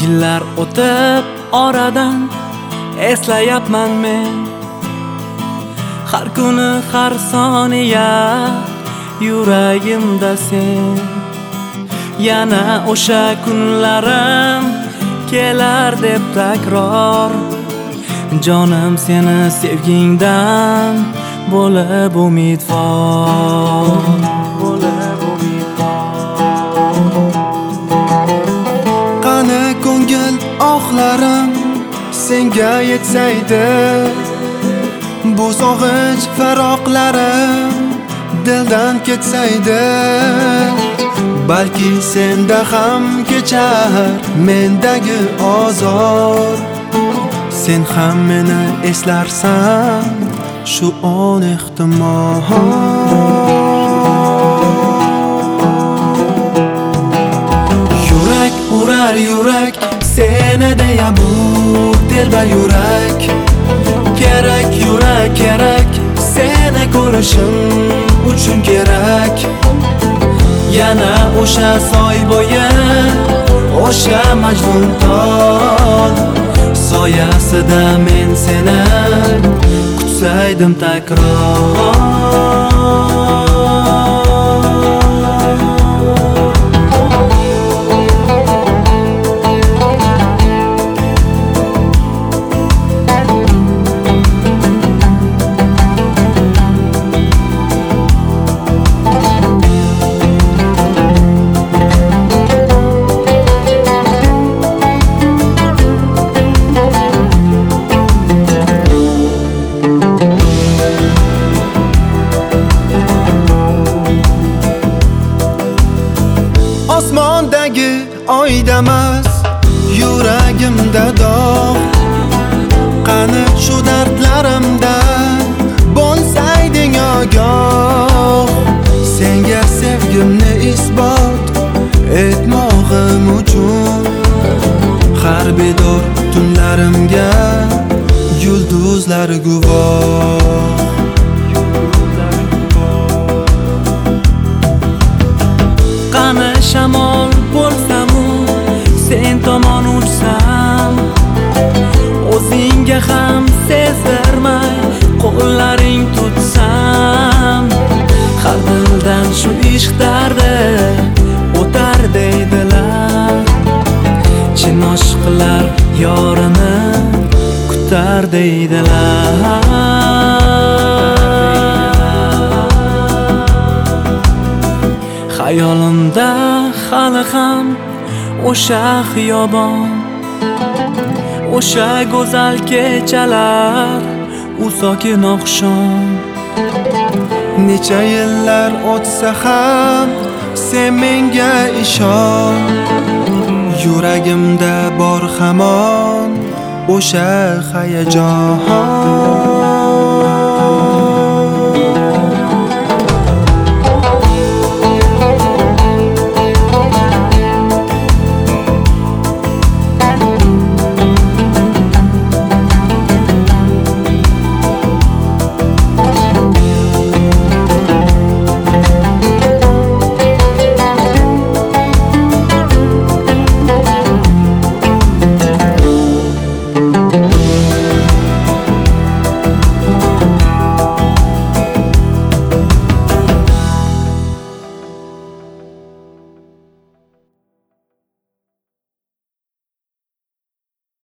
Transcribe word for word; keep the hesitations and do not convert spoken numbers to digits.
Yillar o'tib oradan eslayapman men, har kuni har soniya yuragimda sen. Yana o'sha kunlarim kelar deb takror, jonim seni sevgingdan bo'lib umidvor, bo'lib umidvor. Qani ko'ngil oqlarim senga yetsaydi, bu sog'inch faroqlarim dildan ketsaydi, balki senda ham kechar mendagi ozor. Sen ham meni eslarsan shu on ehtimol. Yurak urar yurak seni deya, bu telba yurak. Kerak yurak kerak, seni ko'rishim uchun kerak. Yana o'sha soy bo'yi, o'sha majnun tol soyasida men seni kutsaydim takror. Osmondagi oydamas yuragimda dog'. Qani shu dardlarimdan bo'lsayding ogoh. Senga sevgimni isbot etmog'im uchun har bedor tunlarimga yulduzlar guvoh. Qani shamol bo'lsamu sen tomon uçsam, o'zingga ham sezdirmay qo'llaring tutsam, har dildan shu ishq dardi o'tar deydilar. Chin oshiqlar yorini kutar deydilar. Hayolimda hali ham o'sha xiyobon, o'sha go'zal kechalar, u sokin oqshom. Necha yillar o'tsa ham sen menga ishon. Yuragimda bor hamon o'sha hayajon.